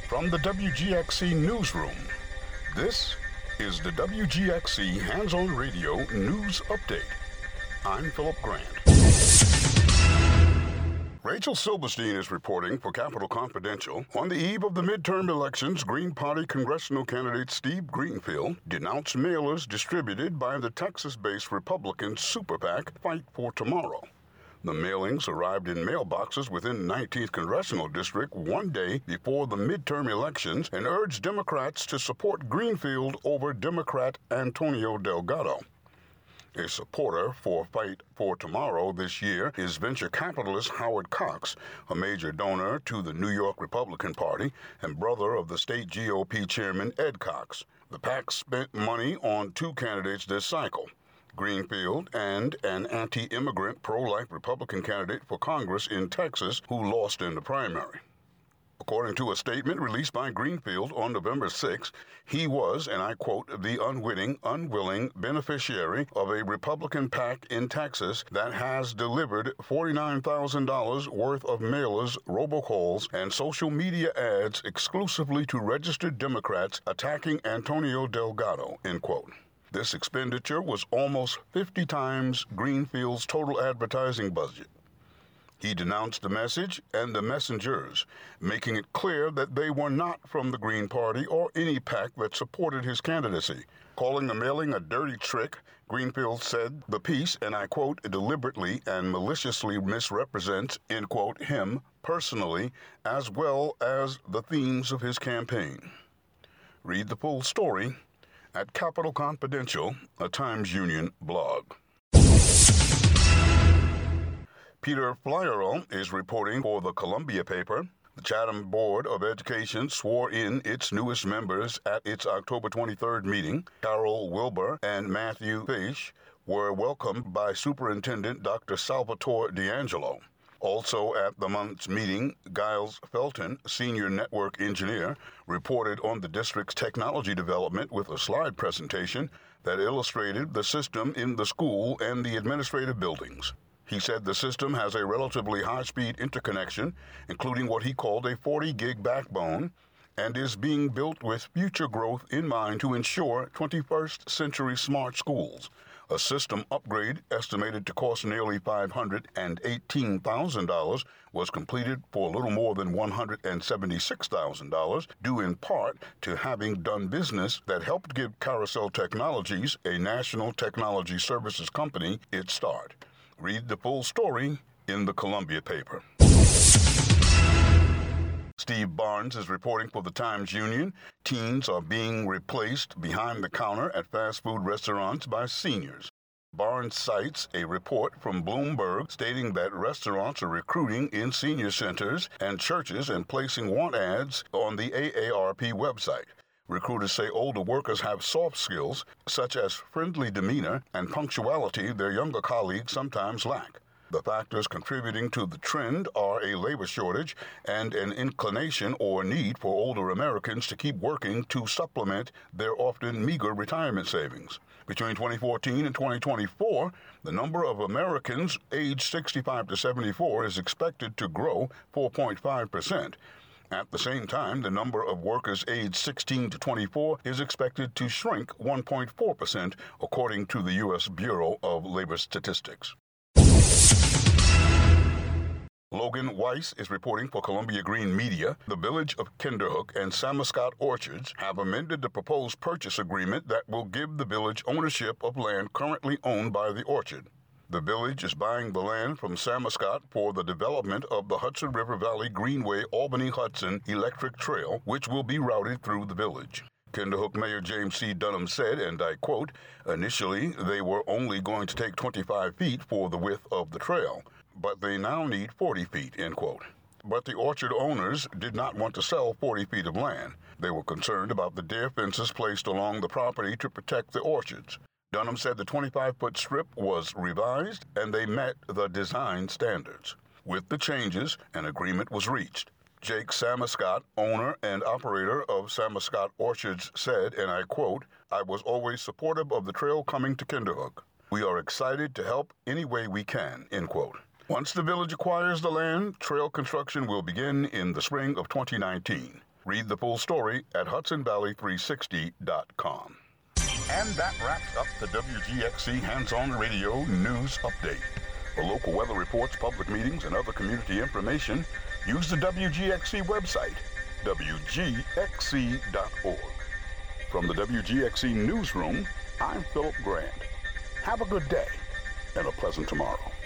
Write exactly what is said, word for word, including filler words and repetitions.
From the W G X C Newsroom, this is the W G X C Hands-On Radio News Update. I'm Philip Grant. Rachel Silverstein is reporting for Capitol Confidential. On the eve of the midterm elections, Green Party congressional candidate Steve Greenfield denounced mailers distributed by the Texas-based Republican super PAC Fight for Tomorrow. The mailings arrived in mailboxes within the nineteenth Congressional District one day before the midterm elections and urged Democrats to support Greenfield over Democrat Antonio Delgado. A supporter for Fight for Tomorrow this year is venture capitalist Howard Cox, a major donor to the New York Republican Party and brother of the state G O P chairman Ed Cox. The PAC spent money on two candidates this cycle, Greenfield and an anti-immigrant pro-life Republican candidate for Congress in Texas who lost in the primary. According to a statement released by Greenfield on November sixth, he was, and I quote, the unwitting, unwilling beneficiary of a Republican PAC in Texas that has delivered forty-nine thousand dollars worth of mailers, robocalls, and social media ads exclusively to registered Democrats attacking Antonio Delgado, end quote. This expenditure was almost fifty times Greenfield's total advertising budget. He denounced the message and the messengers, making it clear that they were not from the Green Party or any PAC that supported his candidacy. Calling the mailing a dirty trick, Greenfield said the piece, and I quote, deliberately and maliciously misrepresents, end quote, him personally, as well as the themes of his campaign. Read the full story at Capitol Confidential, a Times Union blog. Peter Flyerl is reporting for the Columbia paper. The Chatham Board of Education swore in its newest members at its October twenty-third meeting. Carol Wilbur and Matthew Fish were welcomed by Superintendent Doctor Salvatore D'Angelo. Also at the month's meeting, Giles Felton, senior network engineer, reported on the district's technology development with a slide presentation that illustrated the system in the school and the administrative buildings. He said the system has a relatively high-speed interconnection, including what he called a forty gig backbone, and is being built with future growth in mind to ensure twenty-first century smart schools. A system upgrade estimated to cost nearly five hundred eighteen thousand dollars was completed for a little more than one hundred seventy-six thousand dollars, due in part to having done business that helped give Carousel Technologies, a national technology services company, its start. Read the full story in the Columbia paper. Steve Barnes is reporting for the Times Union. Teens are being replaced behind the counter at fast food restaurants by seniors. Barnes cites a report from Bloomberg stating that restaurants are recruiting in senior centers and churches and placing want ads on the A A R P website. Recruiters say older workers have soft skills, such as friendly demeanor and punctuality their younger colleagues sometimes lack. The factors contributing to the trend are a labor shortage and an inclination or need for older Americans to keep working to supplement their often meager retirement savings. Between twenty fourteen and twenty twenty-four, the number of Americans aged sixty-five to seventy-four is expected to grow four point five percent. At the same time, the number of workers aged sixteen to twenty-four is expected to shrink one point four percent, according to the U S Bureau of Labor Statistics. Logan Weiss is reporting for Columbia Green Media. The village of Kinderhook and Samuscott Orchards have amended the proposed purchase agreement that will give the village ownership of land currently owned by the orchard. The village is buying the land from Samuscott for the development of the Hudson River Valley Greenway Albany-Hudson Electric Trail, which will be routed through the village. Kinderhook Mayor James C. Dunham said, and I quote, initially they were only going to take twenty-five feet for the width of the trail, but they now need forty feet, end quote. But the orchard owners did not want to sell forty feet of land. They were concerned about the deer fences placed along the property to protect the orchards. Dunham said the twenty-five foot strip was revised and they met the design standards. With the changes, an agreement was reached. Jake Samuscott, owner and operator of Samuscott Orchards, said, and I quote, I was always supportive of the trail coming to Kinderhook. We are excited to help any way we can, end quote. Once the village acquires the land, trail construction will begin in the spring of twenty nineteen. Read the full story at Hudson Valley three sixty dot com. And that wraps up the W G X C Hands-On Radio News Update. For local weather reports, public meetings, and other community information, use the W G X C website, W G X C dot org. From the W G X C Newsroom, I'm Philip Grant. Have a good day and a pleasant tomorrow.